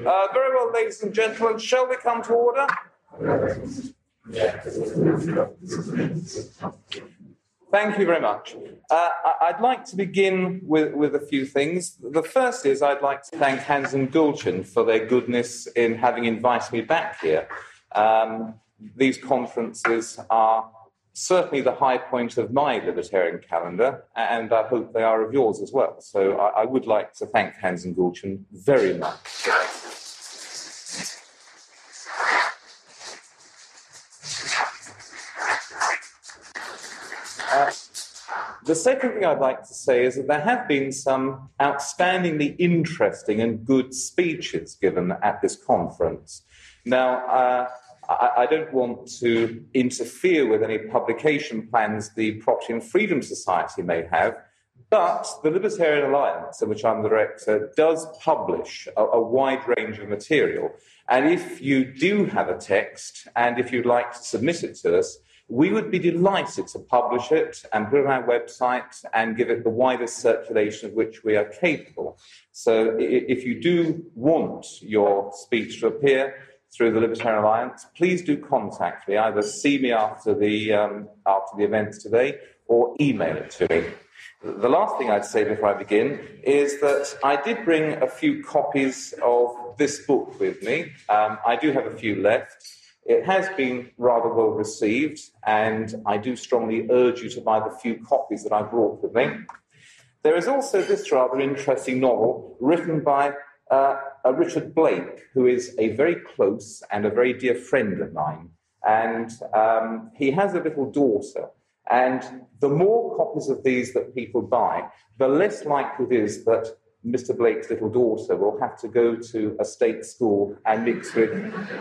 Very well, ladies and gentlemen, shall we come to order? Thank you very much. I'd like to begin with a few things. The first is I'd like to thank Hans and Gulchin for their goodness in having invited me back here. These conferences are certainly the high point of my libertarian calendar, and I hope they are of yours as well. So I would like to thank Hans and Gulchin very much. The second thing I'd like to say is that there have been some outstandingly interesting and good speeches given at this conference. Now, I don't want to interfere with any publication plans the Property and Freedom Society may have, but the Libertarian Alliance, in which I'm the director, does publish a wide range of material. And if you do have a text, and if you'd like to submit it to us, we would be delighted to publish it and put it on our website and give it the widest circulation of which we are capable. So if you do want your speech to appear through the Libertarian Alliance, please do contact me. Either see me after the event today or email it to me. The last thing I'd say before I begin is that I did bring a few copies of this book with me. I do have a few left. It has been rather well received, and I do strongly urge you to buy the few copies that I brought with me. There is also this rather interesting novel written by Richard Blake, who is a very close and a very dear friend of mine. And he has a little daughter. And the more copies of these that people buy, the less likely it is that Mr. Blake's little daughter will have to go to a state school and mix with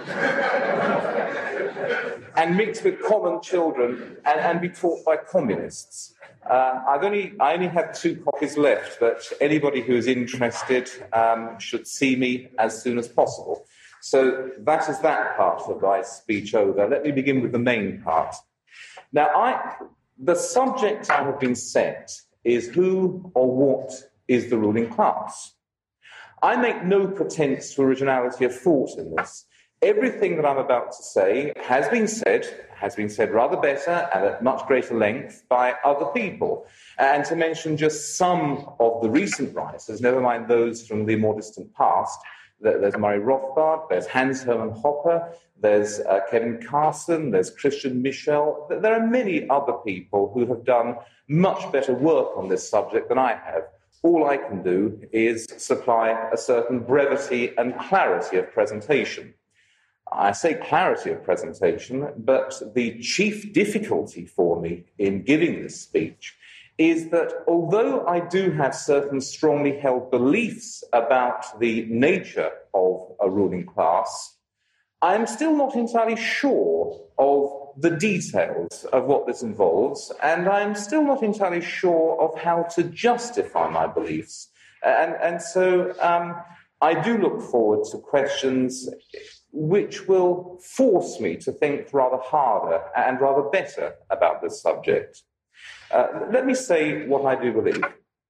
common children and be taught by communists. I only have 2 copies left, but anybody who is interested should see me as soon as possible. So that is that part of my speech over. Let me begin with the main part. Now, the subject I have been set is who or what is the ruling class. I make no pretense to originality of thought in this. Everything that I'm about to say has been said rather better and at much greater length by other people. And to mention just some of the recent writers, never mind those from the more distant past, there's Murray Rothbard, there's Hans Hermann Hoppe, there's Kevin Carson, there's Christian Michel. There are many other people who have done much better work on this subject than I have. All I can do is supply a certain brevity and clarity of presentation. I say clarity of presentation, but the chief difficulty for me in giving this speech is that although I do have certain strongly held beliefs about the nature of a ruling class, I am still not entirely sure of the details of what this involves, and I'm still not entirely sure of how to justify my beliefs. And so I do look forward to questions which will force me to think rather harder and rather better about this subject. Let me say what I do believe.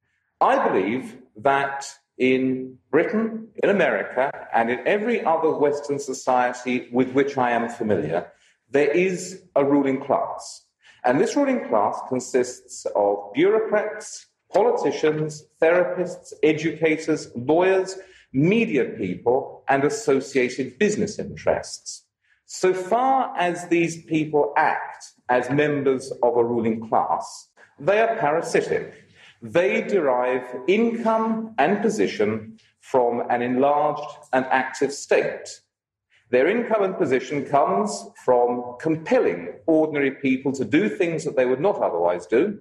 I believe that in Britain, in America, and in every other Western society with which I am familiar, there is a ruling class. And this ruling class consists of bureaucrats, politicians, therapists, educators, lawyers, media people, and associated business interests. So far as these people act as members of a ruling class, they are parasitic. They derive income and position from an enlarged and active state. Their income and position comes from compelling ordinary people to do things that they would not otherwise do,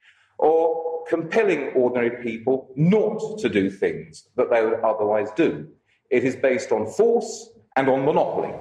or compelling ordinary people not to do things that they would otherwise do. It is based on force and on monopoly.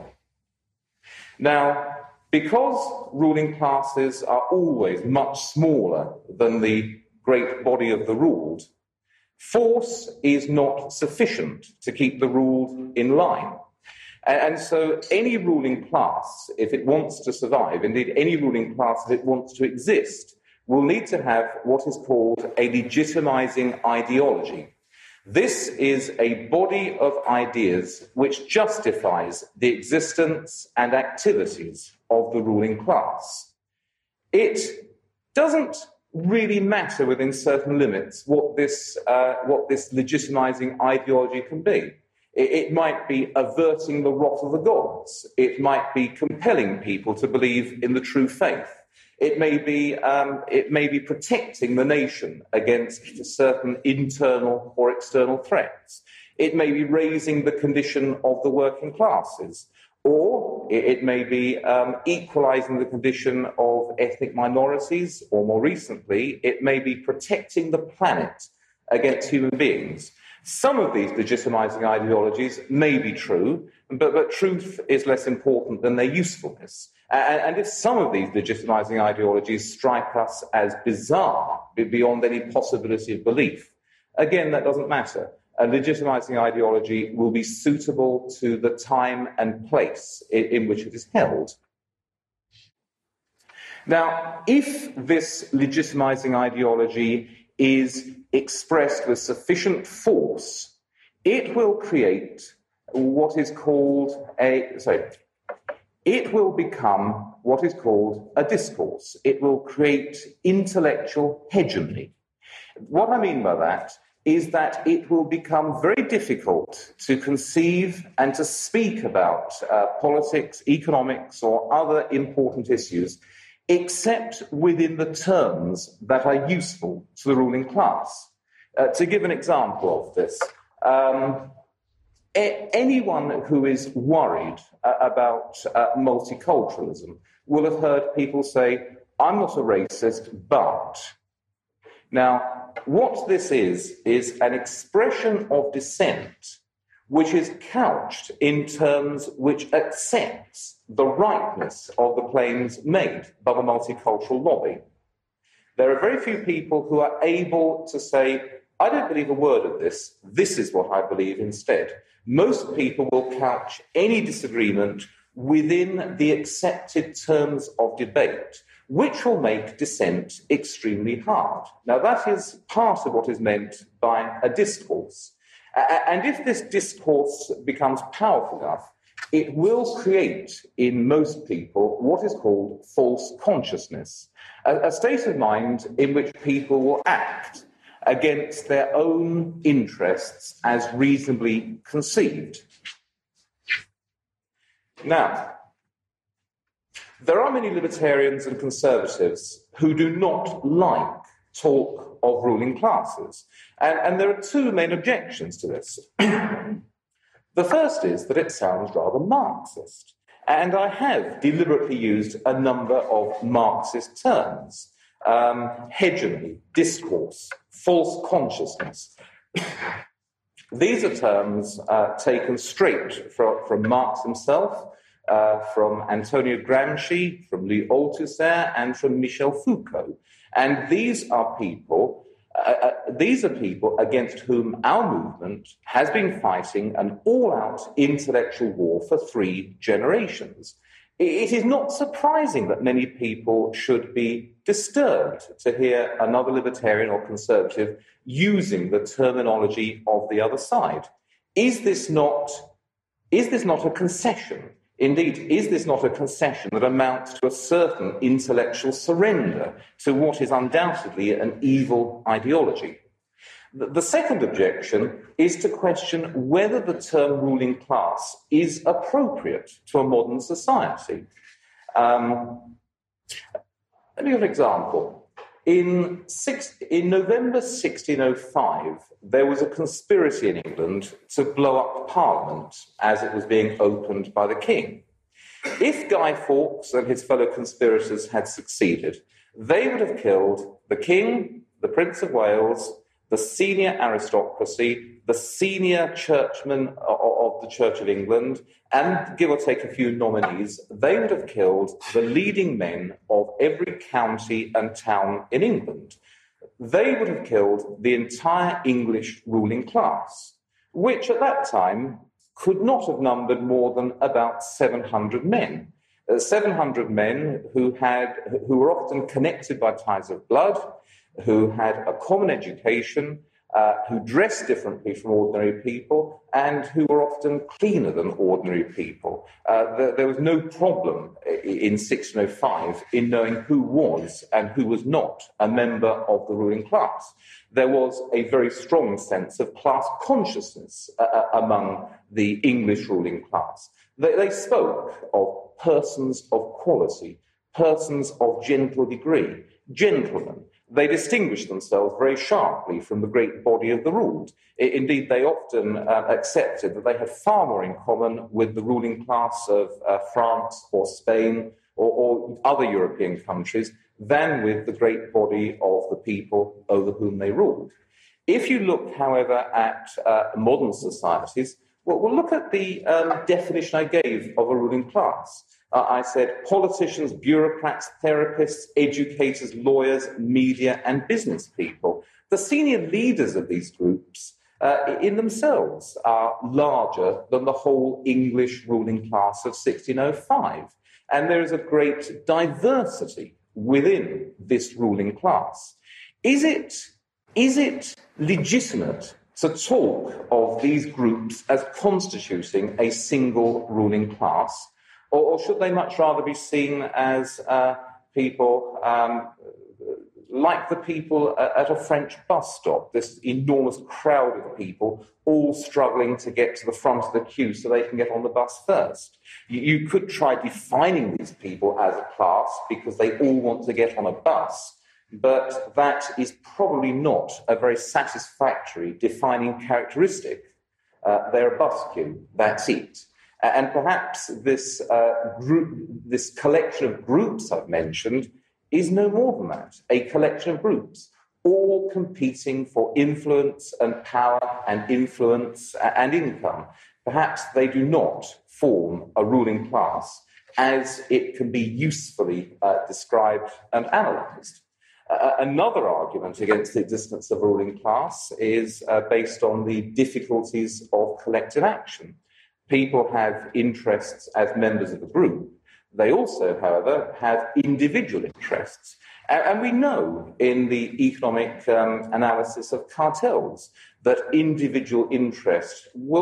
Now, because ruling classes are always much smaller than the great body of the ruled, force is not sufficient to keep the ruled in line. And so any ruling class, if it wants to survive, indeed any ruling class, if it wants to exist, will need to have what is called a legitimizing ideology. This is a body of ideas which justifies the existence and activities of the ruling class. It doesn't really matter within certain limits what this legitimizing ideology can be. It might be averting the wrath of the gods. It might be compelling people to believe in the true faith. It may be protecting the nation against certain internal or external threats. It may be raising the condition of the working classes. Or it may be equalizing the condition of ethnic minorities, or more recently, it may be protecting the planet against human beings. Some of these legitimizing ideologies may be true, but truth is less important than their usefulness. And if some of these legitimizing ideologies strike us as bizarre, beyond any possibility of belief, again, that doesn't matter. A legitimizing ideology will be suitable to the time and place in which it is held. Now, if this legitimizing ideology is expressed with sufficient force, it will create what is called it will become what is called a discourse. It will create intellectual hegemony. What I mean by that is that it will become very difficult to conceive and to speak about politics, economics, or other important issues, except within the terms that are useful to the ruling class. To give an example of this, anyone who is worried about multiculturalism will have heard people say, "I'm not a racist, but..." Now, what this is an expression of dissent which is couched in terms which accepts the rightness of the claims made by the multicultural lobby. There are very few people who are able to say, "I don't believe a word of this, this is what I believe instead." Most people will couch any disagreement within the accepted terms of debate, which will make dissent extremely hard. Now, that is part of what is meant by a discourse. And if this discourse becomes powerful enough, it will create in most people what is called false consciousness, a state of mind in which people will act against their own interests as reasonably conceived. Now, there are many libertarians and conservatives who do not like talk of ruling classes. And there are two main objections to this. The first is that it sounds rather Marxist. And I have deliberately used a number of Marxist terms. Hegemony, discourse, false consciousness. These are terms taken straight from Marx himself, from Antonio Gramsci, from Louis Althusser, and from Michel Foucault. And these are people against whom our movement has been fighting an all-out intellectual war for 3 generations. It is not surprising that many people should be disturbed to hear another libertarian or conservative using the terminology of the other side. Is this not a concession? Indeed, is this not a concession that amounts to a certain intellectual surrender to what is undoubtedly an evil ideology? The second objection is to question whether the term ruling class is appropriate to a modern society. Let me give an example. In November 1605, there was a conspiracy in England to blow up Parliament as it was being opened by the King. If Guy Fawkes and his fellow conspirators had succeeded, they would have killed the King, the Prince of Wales, the senior aristocracy, the senior churchmen of the Church of England, and give or take a few nominees. They would have killed the leading men of every county and town in England. They would have killed the entire English ruling class, which at that time could not have numbered more than about 700 men. 700 men who were often connected by ties of blood, who had a common education, who dressed differently from ordinary people and who were often cleaner than ordinary people. There was no problem in 1605 in knowing who was and who was not a member of the ruling class. There was a very strong sense of class consciousness among the English ruling class. They spoke of persons of quality, persons of gentle degree, gentlemen. They distinguished themselves very sharply from the great body of the ruled. Indeed, they often accepted that they had far more in common with the ruling class of France or Spain or other European countries than with the great body of the people over whom they ruled. If you look, however, at modern societies, we'll look at the definition I gave of a ruling class. I said politicians, bureaucrats, therapists, educators, lawyers, media, and business people. The senior leaders of these groups in themselves are larger than the whole English ruling class of 1605. And there is a great diversity within this ruling class. Is it legitimate to talk of these groups as constituting a single ruling class? Or should they much rather be seen as people like the people at a French bus stop, this enormous crowd of people all struggling to get to the front of the queue so they can get on the bus first? You could try defining these people as a class because they all want to get on a bus, but that is probably not a very satisfactory defining characteristic. They're a bus queue, that's it. And perhaps this collection of groups I've mentioned is no more than that, a collection of groups, all competing for influence and power and influence and income. Perhaps they do not form a ruling class as it can be usefully described and analysed. Another argument against the existence of a ruling class is based on the difficulties of collective action. People have interests as members of a group. They also, however, have individual interests. And we know in the economic analysis of cartels that individual interest will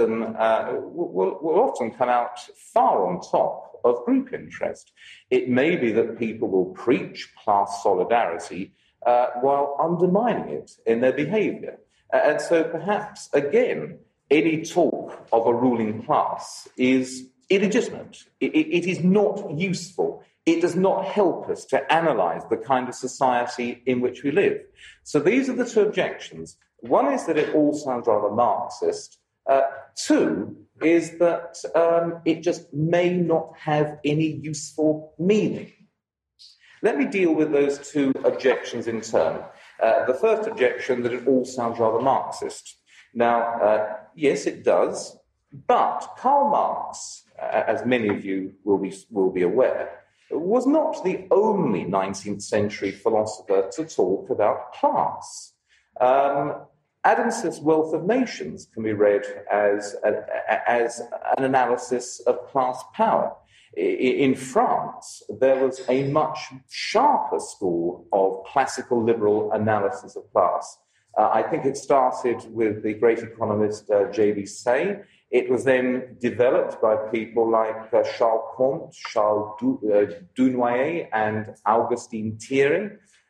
often come out far on top of group interest. It may be that people will preach class solidarity while undermining it in their behaviour. And so perhaps, again, any talk of a ruling class is illegitimate. It is not useful. It does not help us to analyse the kind of society in which we live. So these are the two objections. One is that it all sounds rather Marxist. Two is that it just may not have any useful meaning. Let me deal with those two objections in turn. The first objection, that it all sounds rather Marxist. Now, yes, it does, but Karl Marx, as many of you will be aware, was not the only 19th century philosopher to talk about class. Adam Smith's Wealth of Nations can be read as an analysis of class power. In France, there was a much sharper school of classical liberal analysis of class. I think it started with the great economist J.B. Say. It was then developed by people like Charles Comte, Charles Dunoyer, and Augustin Thierry.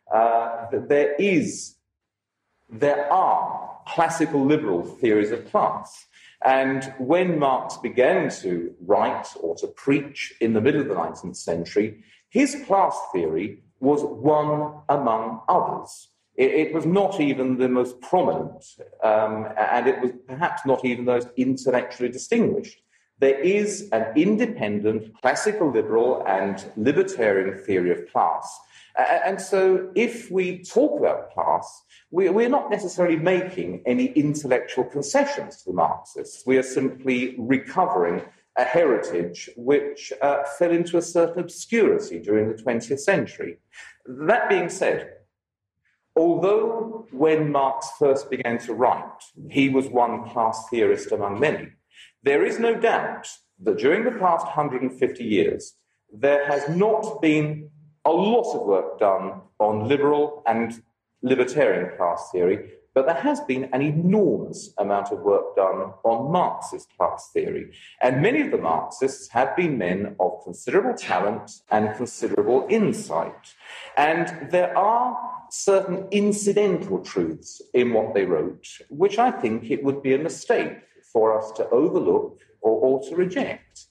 There are classical liberal theories of class. And when Marx began to write or to preach in the middle of the 19th century, his class theory was one among others. It was not even the most prominent, and it was perhaps not even the most intellectually distinguished. There is an independent, classical liberal and libertarian theory of class. And so if we talk about class, we're not necessarily making any intellectual concessions to the Marxists. We are simply recovering a heritage which fell into a certain obscurity during the 20th century. That being said, although when Marx first began to write, he was one class theorist among many, there is no doubt that during the past 150 years, there has not been a lot of work done on liberal and libertarian class theory, But there has been an enormous amount of work done on Marxist class theory. And many of the Marxists have been men of considerable talent and considerable insight. And there are certain incidental truths in what they wrote, which I think it would be a mistake for us to overlook or to reject.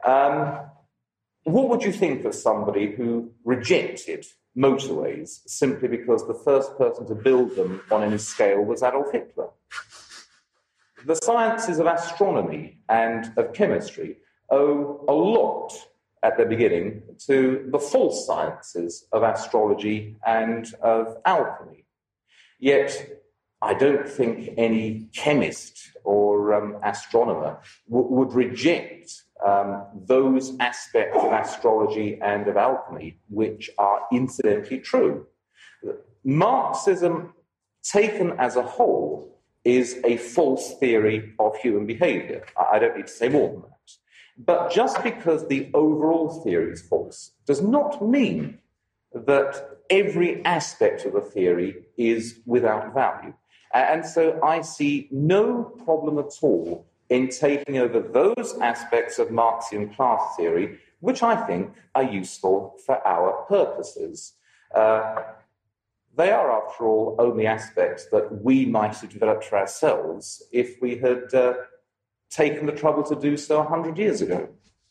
What would you think of somebody who rejected motorways simply because the first person to build them on any scale was Adolf Hitler? The sciences of astronomy and of chemistry owe a lot at the beginning to the false sciences of astrology and of alchemy. Yet I don't think any chemist or astronomer would reject those aspects of astrology and of alchemy which are incidentally true. Marxism, taken as a whole, is a false theory of human behavior. I don't need to say more than that. But just because the overall theory is false does not mean that every aspect of the theory is without value. And so I see no problem at all in taking over those aspects of Marxian class theory, which I think are useful for our purposes. They are, after all, only aspects that we might have developed for ourselves if we had taken the trouble to do so 100 years ago.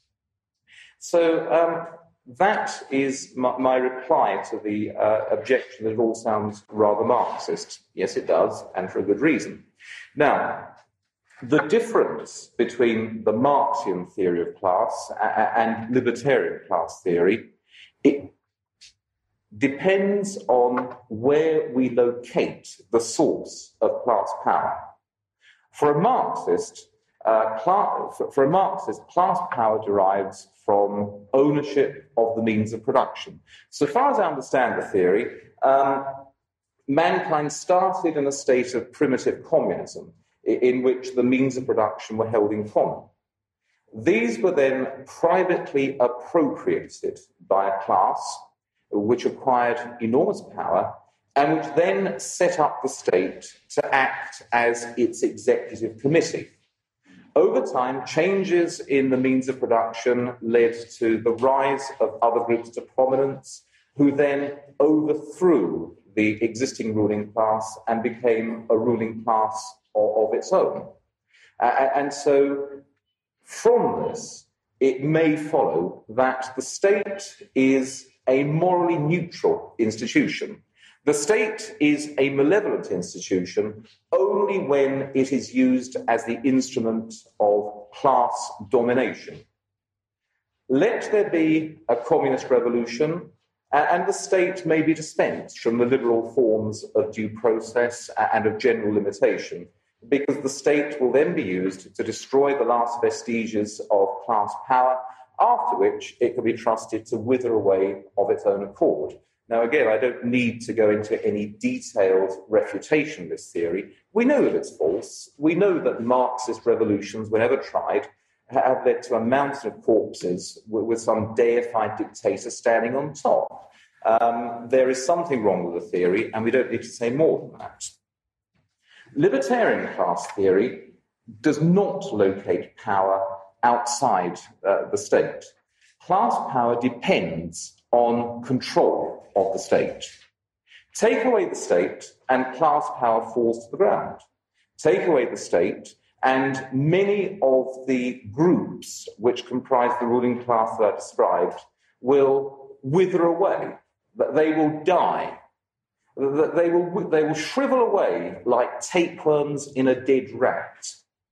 So that is my reply to the objection that it all sounds rather Marxist. Yes, it does, and for a good reason. Now, the difference between the Marxian theory of class and libertarian class theory, it depends on where we locate the source of class power. For a Marxist, class power derives from ownership of the means of production. So far as I understand the theory, mankind started in a state of primitive communism, in which the means of production were held in common. These were then privately appropriated by a class which acquired enormous power and which then set up the state to act as its executive committee. Over time, changes in the means of production led to the rise of other groups to prominence, who then overthrew the existing ruling class and became a ruling class of its own. And so from this, it may follow that the state is a morally neutral institution. The state is a malevolent institution only when it is used as the instrument of class domination. Let there be a communist revolution, and the state may be dispensed from the liberal forms of due process and of general limitation, because the state will then be used to destroy the last vestiges of class power, after which it can be trusted to wither away of its own accord. Now, again, I don't need to go into any detailed refutation of this theory. We know that it's false. We know that Marxist revolutions, whenever tried, have led to a mountain of corpses with some deified dictator standing on top. There is something wrong with the theory, and we don't need to say more than that. Libertarian class theory does not locate power outside the state. Class power depends on control of the state. Take away the state and class power falls to the ground. Take away the state and many of the groups which comprise the ruling class that I described will wither away. They will die. They will shrivel away like tapeworms in a dead rat.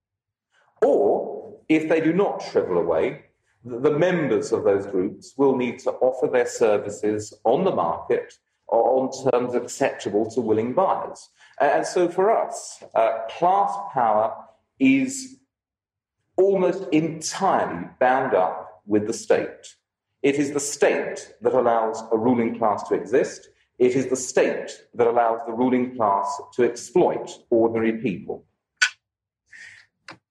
Or, if they do not shrivel away, the members of those groups will need to offer their services on the market or on terms acceptable to willing buyers. And so for us, class power is almost entirely bound up with the state. It is the state that allows a ruling class to exist. It is the state that allows the ruling class to exploit ordinary people.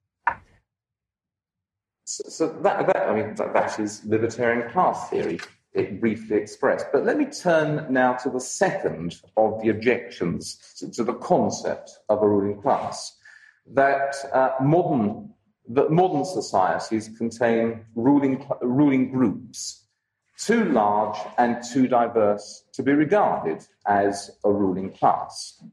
So that is libertarian class theory. it briefly expressed. But let me turn now to the second of the objections to the concept of a ruling class, that modern societies contain ruling groups too large and too diverse to be regarded as a ruling class.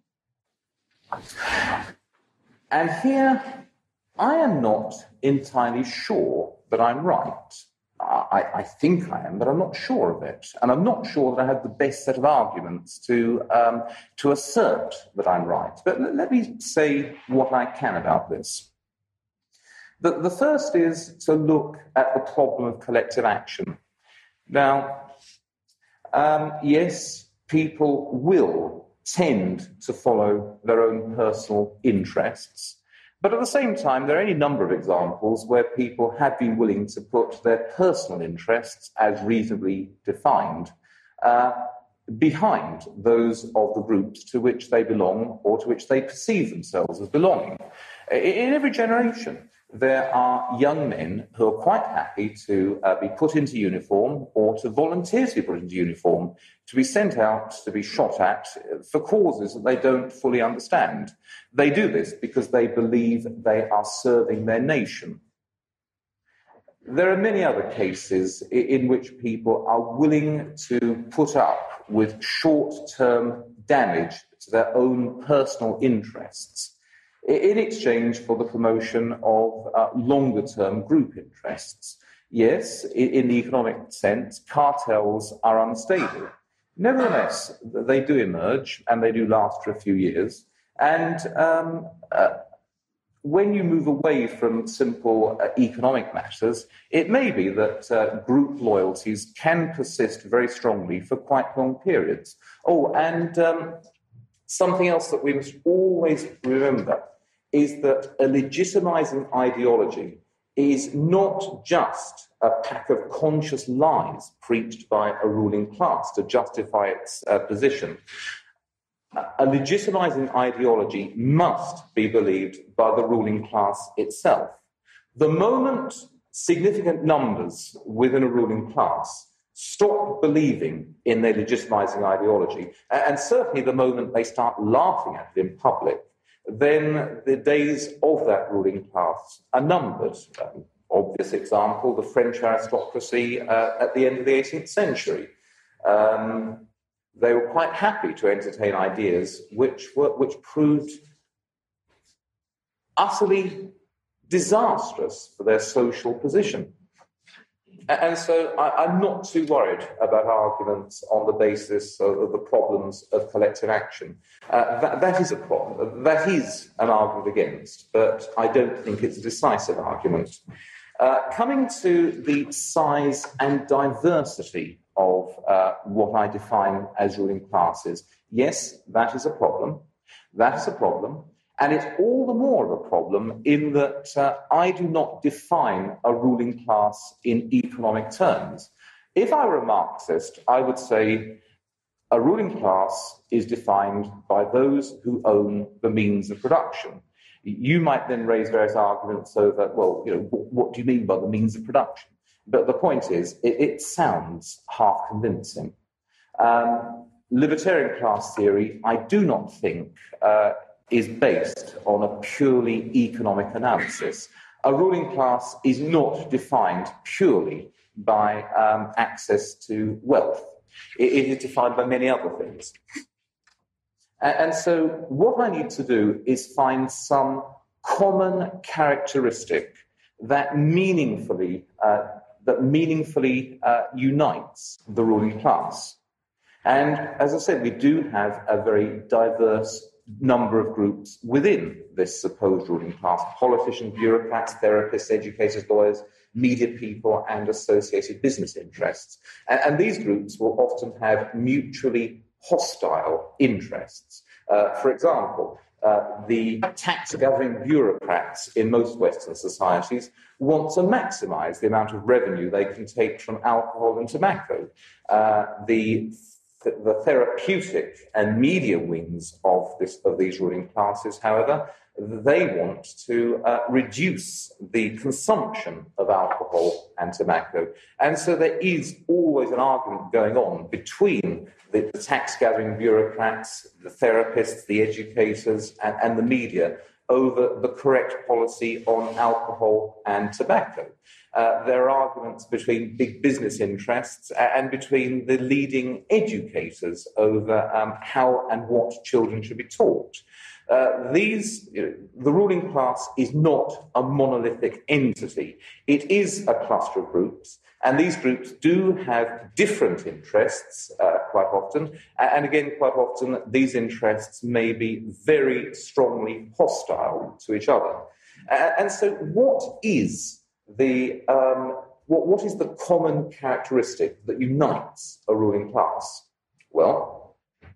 And here, I am not entirely sure that I'm right. I think I am, but I'm not sure of it. And I'm not sure that I have the best set of arguments to assert that I'm right. But let me say what I can about this. The first is to look at the problem of collective action. Now, yes, people will tend to follow their own personal interests. But at the same time, there are any number of examples where people have been willing to put their personal interests, as reasonably defined, behind those of the groups to which they belong or to which they perceive themselves as belonging. In every generation, there are young men who are quite happy to be put into uniform or to volunteer to be put into uniform, to be sent out, to be shot at for causes that they don't fully understand. They do this because they believe they are serving their nation. There are many other cases in which people are willing to put up with short-term damage to their own personal interests in exchange for the promotion of longer-term group interests. Yes, in the economic sense, cartels are unstable. Nevertheless, they do emerge, and they do last for a few years. And when you move away from simple economic matters, it may be that group loyalties can persist very strongly for quite long periods. Oh, and something else that we must always remember is that a legitimizing ideology is not just a pack of conscious lies preached by a ruling class to justify its position. A legitimizing ideology must be believed by the ruling class itself. The moment significant numbers within a ruling class stop believing in their legitimizing ideology, and certainly the moment they start laughing at it in public, then the days of that ruling class are numbered. Obvious example, the French aristocracy at the end of the 18th century. They were quite happy to entertain ideas which proved utterly disastrous for their social position. And so I'm not too worried about arguments on the basis of the problems of collective action. That is a problem. That is an argument against, but I don't think it's a decisive argument. Coming to the size and diversity of what I define as ruling classes, yes, that is a problem. That is a problem. And it's all the more of a problem in that I do not define a ruling class in economic terms. If I were a Marxist, I would say a ruling class is defined by those who own the means of production. You might then raise various arguments so that, well, you know, what do you mean by the means of production? But the point is, it sounds half convincing. Libertarian class theory, I do not think, is based on a purely economic analysis. A ruling class is not defined purely by access to wealth. It is defined by many other things. And so what I need to do is find some common characteristic that meaningfully unites the ruling class. And as I said, we do have a very diverse number of groups within this supposed ruling class: politicians, bureaucrats, therapists, educators, lawyers, media people, and associated business interests. And these groups will often have mutually hostile interests. For example, the tax-gathering bureaucrats in most Western societies want to maximize the amount of revenue they can take from alcohol and tobacco. The therapeutic and media wings of these ruling classes, however, They want to reduce the consumption of alcohol and tobacco. And so there is always an argument going on between the tax-gathering bureaucrats, the therapists, the educators, and the media over the correct policy on alcohol and tobacco. There are arguments between big business interests and between the leading educators over how and what children should be taught. The ruling class is not a monolithic entity. It is a cluster of groups, and these groups do have different interests quite often. And again, quite often, these interests may be very strongly hostile to each other. And so what is the common characteristic that unites a ruling class? Well,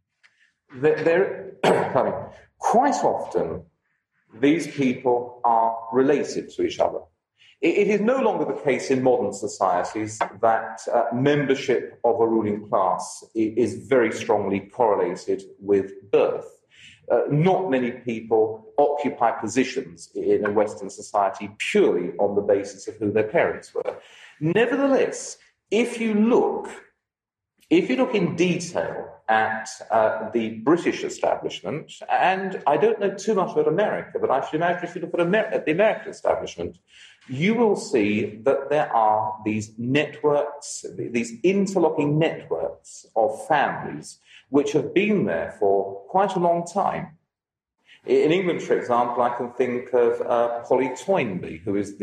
quite often, these people are related to each other. It is no longer the case in modern societies that membership of a ruling class is very strongly correlated with birth. Not many people occupy positions in a Western society purely on the basis of who their parents were. Nevertheless, if you look in detail at the British establishment, and I don't know too much about America, but I should imagine if you look at the American establishment, you will see that there are these networks, these interlocking networks of families which have been there for quite a long time. In England, for example, I can think of Polly Toynbee, who is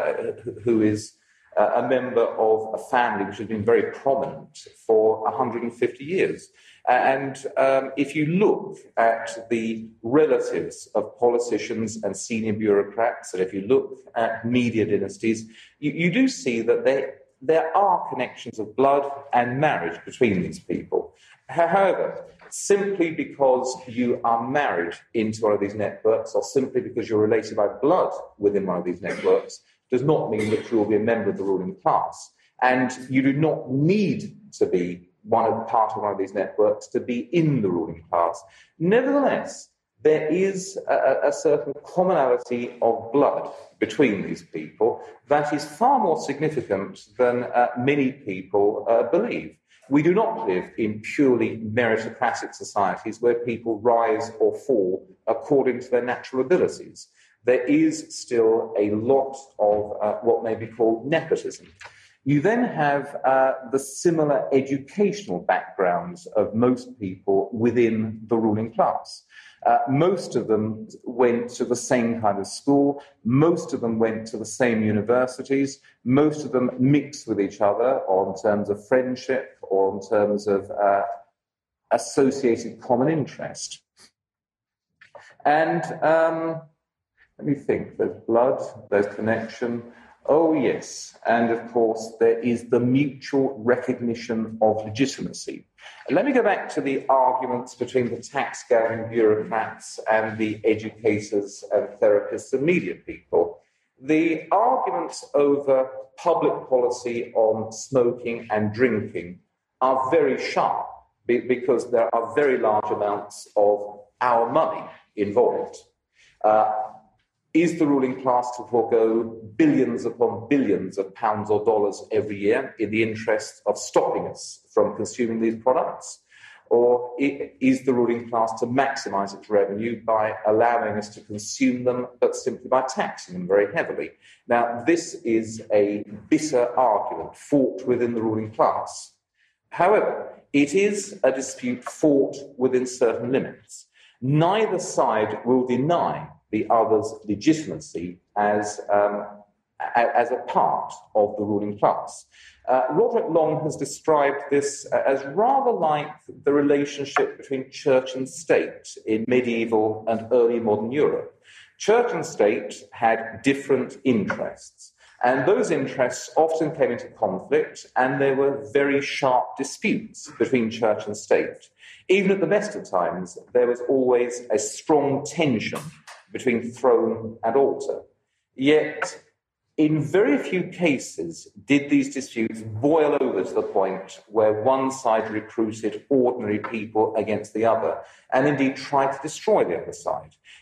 a member of a family which has been very prominent for 150 years. And if you look at the relatives of politicians and senior bureaucrats, and if you look at media dynasties, you do see that there are connections of blood and marriage between these people. However, simply because you are married into one of these networks, or simply because you're related by blood within one of these networks, does not mean that you will be a member of the ruling class. And you do not need to be part of one of these networks to be in the ruling class. Nevertheless, there is a certain commonality of blood between these people that is far more significant than many people believe. We do not live in purely meritocratic societies where people rise or fall according to their natural abilities. There is still a lot of what may be called nepotism. You then have the similar educational backgrounds of most people within the ruling class. Most of them went to the same kind of school. Most of them went to the same universities. Most of them mixed with each other in terms of friendship or in terms of associated common interest. And let me think, there's blood, there's connection. Oh, yes. And of course, there is the mutual recognition of legitimacy. And let me go back to the arguments between the tax-gathering bureaucrats and the educators and therapists and media people. The arguments over public policy on smoking and drinking are very sharp because there are very large amounts of our money involved. Is the ruling class to forego billions upon billions of pounds or dollars every year in the interest of stopping us from consuming these products? Or is the ruling class to maximise its revenue by allowing us to consume them, but simply by taxing them very heavily? Now, this is a bitter argument fought within the ruling class. However, it is a dispute fought within certain limits. Neither side will deny the other's legitimacy as a part of the ruling class. Roderick Long has described this as rather like the relationship between church and state in medieval and early modern Europe. Church and state had different interests, and those interests often came into conflict, and there were very sharp disputes between church and state. Even at the best of times, there was always a strong tension between throne and altar. Yet, in very few cases did these disputes boil over to the point where one side recruited ordinary people against the other, and indeed tried to destroy the other side.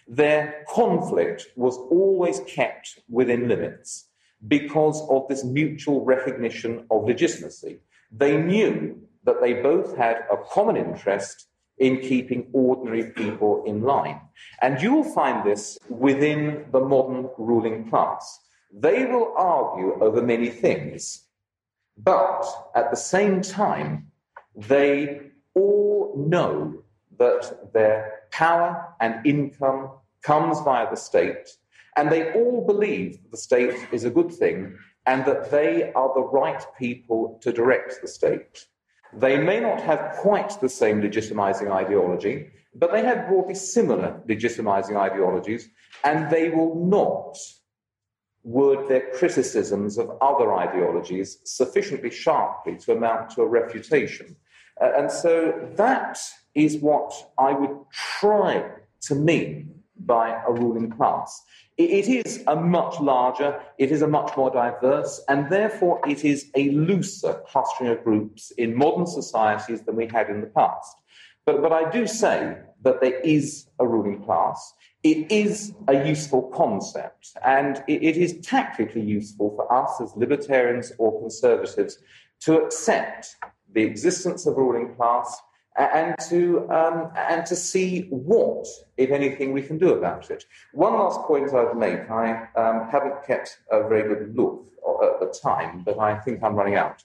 their conflict was always kept within limits because of this mutual recognition of legitimacy. They knew that they both had a common interest in keeping ordinary people in line. And you will find this within the modern ruling class. They will argue over many things, but at the same time, they all know that their power and income comes via the state, and they all believe that the state is a good thing and that they are the right people to direct the state. They may not have quite the same legitimizing ideology, but they have broadly similar legitimizing ideologies, and they will not word their criticisms of other ideologies sufficiently sharply to amount to a refutation. And so that is what I would try to mean by a ruling class. It is a much larger, it is a much more diverse, and therefore it is a looser clustering of groups in modern societies than we had in the past. But I do say that there is a ruling class. It is a useful concept, and it is tactically useful for us as libertarians or conservatives to accept the existence of a ruling class and to see what, if anything, we can do about it. One last point I'd make. I haven't kept a very good look at the time, but I think I'm running out.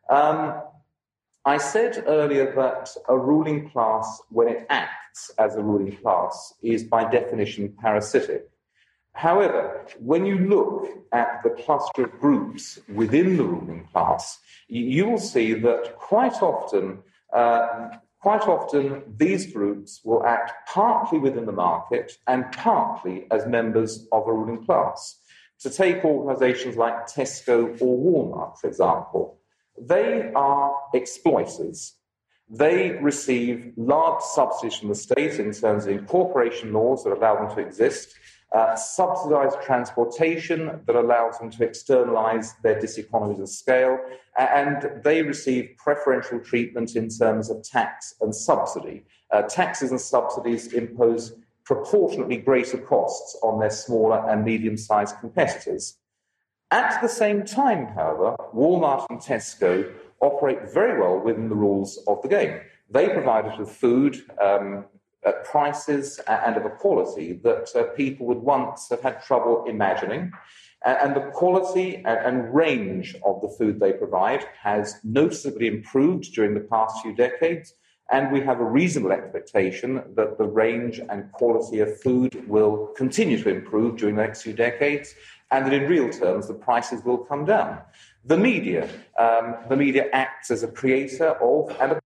I said earlier that a ruling class, when it acts as a ruling class, is by definition parasitic. However, when you look at the cluster of groups within the ruling class, you will see that quite often these groups will act partly within the market and partly as members of a ruling class. To take organisations like Tesco or Walmart, for example, they are exploiters. They receive large subsidies from the state in terms of incorporation laws that allow them to exist, subsidised transportation that allows them to externalise their diseconomies of scale, and they receive preferential treatment in terms of tax and subsidy. Taxes and subsidies impose proportionately greater costs on their smaller and medium-sized competitors. At the same time, however, Walmart and Tesco operate very well within the rules of the game. They provide us with food at prices and of a quality that people would once have had trouble imagining. And the quality and range of the food they provide has noticeably improved during the past few decades, and we have a reasonable expectation that the range and quality of food will continue to improve during the next few decades, and that in real terms the prices will come down. The media acts as a creator of and a